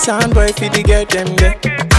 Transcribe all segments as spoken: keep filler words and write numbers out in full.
sound boy fi the get them get.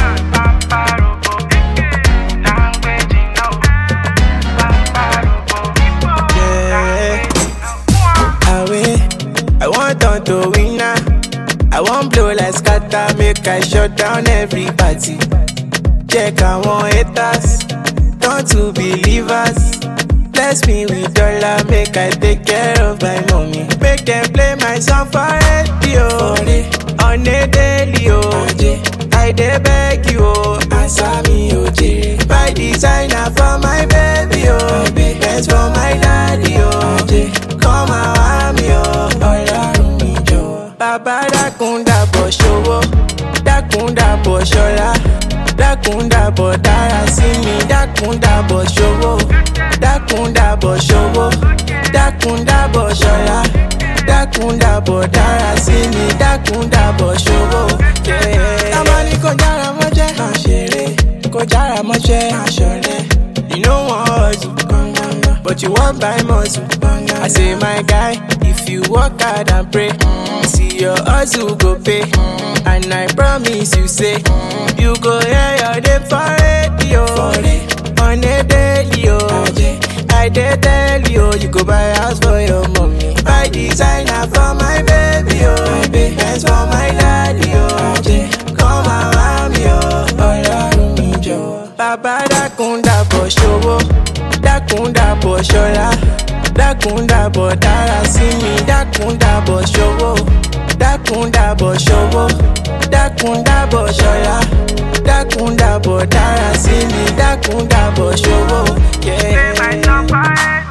Yeah, away. I want on to winner. I want blow like scatter, make I shut down every party. Check I want haters, turn to believers. Bless me with dollar, make I take care of my mommy. Make them play my song for radio, on a daily, oh. I dey beg you, oh, answer me, oh, J. Buy designer for my baby, oh. Best for my daddy, oh. Come around me, oh. Ọlọ́run mi jọ̀wọ́. Bàbá dákun dàbọ̀ ṣòwò, dákun dàbọ̀ ṣọlá, dákun dàbọ̀ dára sí mi, dákun dàbọ̀ ṣòwò, dákun dàbọ̀ ṣòwò, dákun dàbọ̀ ṣọlá, dákun dàbọ̀ dára sí mi, dákun dàbọ̀ ṣòwò. Tamani kò jára mọ́jẹ́, máa ṣeré, kò jára mọ́jẹ́, máa ṣọ̀rẹ́. You no wan hustle, but you wan buy muscle. I say my guy, if you work hard and pray, see your hustle go pay. And I promise you say, you go hear your name for radio, on a daily, oh. I dey tell you, you go buy house for your mommy, buy designer for my baby, oh. Benz for my daddy, oh. Come around me, oh. Ọlọ́run mi jọ̀wọ́. Bàbá dákun dàbọ̀ ṣòwò, dákun dàbọ̀ ṣọlá, dákun dàbọ̀ dára sí mi, dákun dàbọ̀ ṣòwò, dákun dàbọ̀ ṣòwò, dákun dàbọ̀ ṣọlá, dákun dàbọ̀ dára sí mi, dákun dàbọ̀ ṣòwò. Yeah.